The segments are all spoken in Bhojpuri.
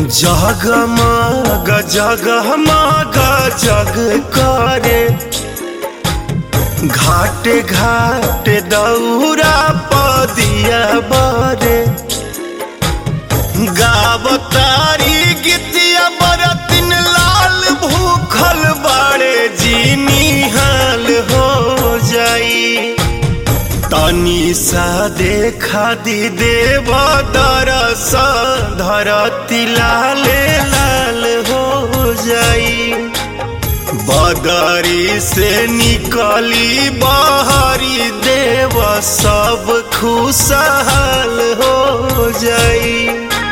जगमग जगमग जग करे घाटे घाटे दौरा पदिया बरे गावतारी गीतिया बरतिन लाल भूखल बाड़े जीनी हाल हो जाई तनी सा देखा दी देव दरस धरती लाले लाल हो जाई बदरी से निकली बहरी देव सब खुशहाल हो जाई।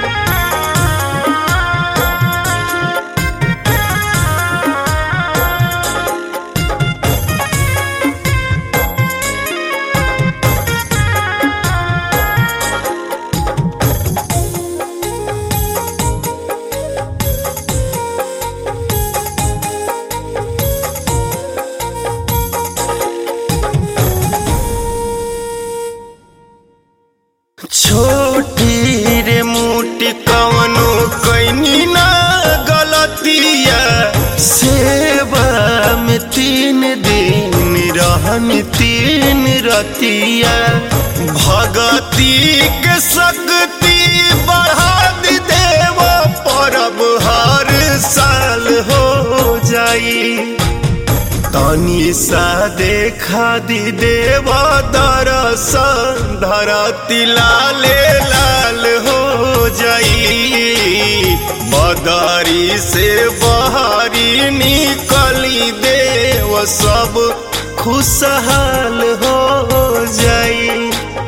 छोटी रे मोटी कवनो कैनी ना गलतिया सेवा में 3 दिन रहन 3 रतिया भगती के शक्ति बढ़ा दी देव परब हर साल हो जाई तनी सा देखा दी देव दरस धरती लाले लाल हो जाई बदरी से बहरी निकली देव सब खुशहाल हो जाई।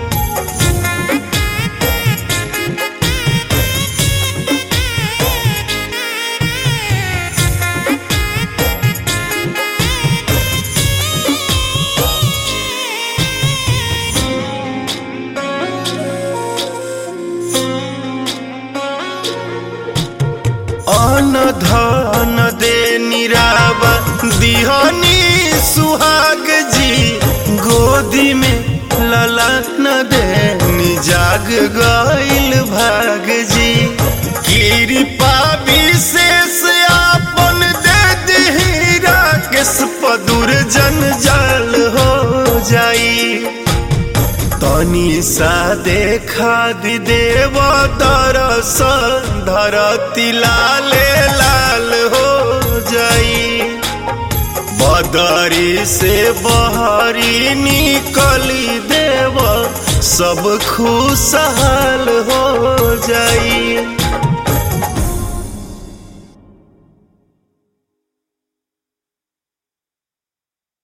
अन धन दे निरावा दिहनी सुहाग जी गोदी में लला न दे जाग गइल भाग जी कृपा विशेष आपन दे दी राकेश पदुर जंजाल हो जाई तनी सा देखा दी देव दरस धरती लाले लाल हो जाई बदरी से बहरी निकली देव सब खुशहाल हो जाई।